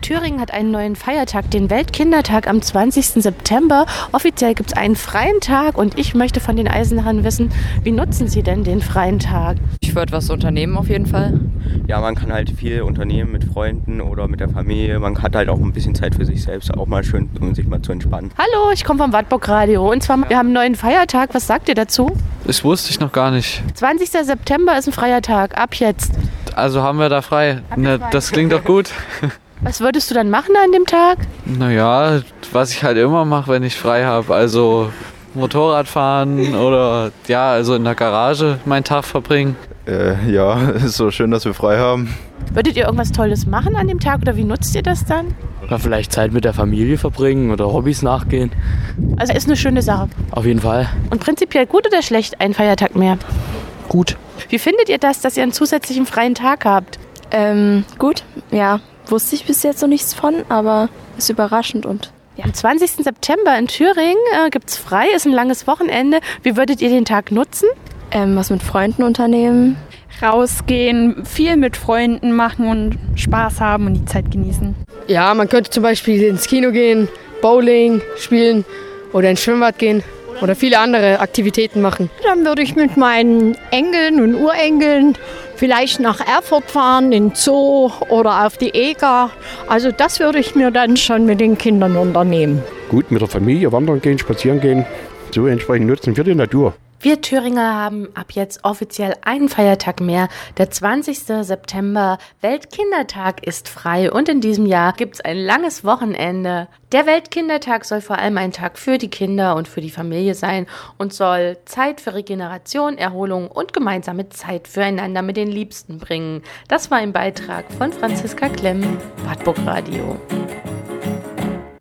Thüringen hat einen neuen Feiertag, den Weltkindertag am 20. September. Offiziell gibt es einen freien Tag und ich möchte von den Eisenachern wissen, wie nutzen Sie denn den freien Tag? Ich würde was unternehmen auf jeden Fall. Ja, man kann halt viel unternehmen mit Freunden oder mit der Familie. Man hat halt auch ein bisschen Zeit für sich selbst, auch mal schön, um sich mal zu entspannen. Hallo, ich komme vom Wartburg Radio und zwar, wir haben einen neuen Feiertag. Was sagt ihr dazu? Das wusste ich noch gar nicht. 20. September ist ein freier Tag, ab jetzt. Also haben wir da frei. Ne, das klingt doch gut. Was würdest du dann machen an dem Tag? Naja, was ich halt immer mache, wenn ich frei habe. Also Motorrad fahren oder ja, also in der Garage meinen Tag verbringen. Ja, ist so schön, dass wir frei haben. Würdet ihr irgendwas Tolles machen an dem Tag oder wie nutzt ihr das dann? Oder vielleicht Zeit mit der Familie verbringen oder Hobbys nachgehen. Also ist eine schöne Sache. Auf jeden Fall. Und prinzipiell gut oder schlecht, ein Feiertag mehr? Gut. Wie findet ihr das, dass ihr einen zusätzlichen freien Tag habt? Gut, ja. Wusste ich bis jetzt noch nichts von, aber ist überraschend und... Ja, am 20. September in Thüringen gibt es frei, ist ein langes Wochenende. Wie würdet ihr den Tag nutzen? Was mit Freunden unternehmen. Rausgehen, viel mit Freunden machen und Spaß haben und die Zeit genießen. Ja, man könnte zum Beispiel ins Kino gehen, Bowling spielen oder ins Schwimmbad gehen oder viele andere Aktivitäten machen. Dann würde ich mit meinen Enkeln und Urenkeln vielleicht nach Erfurt fahren, in den Zoo oder auf die Eger. Also das würde ich mir dann schon mit den Kindern unternehmen. Gut, mit der Familie wandern gehen, spazieren gehen, so entsprechend nutzen für die Natur. Wir Thüringer haben ab jetzt offiziell einen Feiertag mehr. Der 20. September, Weltkindertag, ist frei und in diesem Jahr gibt es ein langes Wochenende. Der Weltkindertag soll vor allem ein Tag für die Kinder und für die Familie sein und soll Zeit für Regeneration, Erholung und gemeinsame Zeit füreinander mit den Liebsten bringen. Das war ein Beitrag von Franziska Klemm, Wartburg Radio.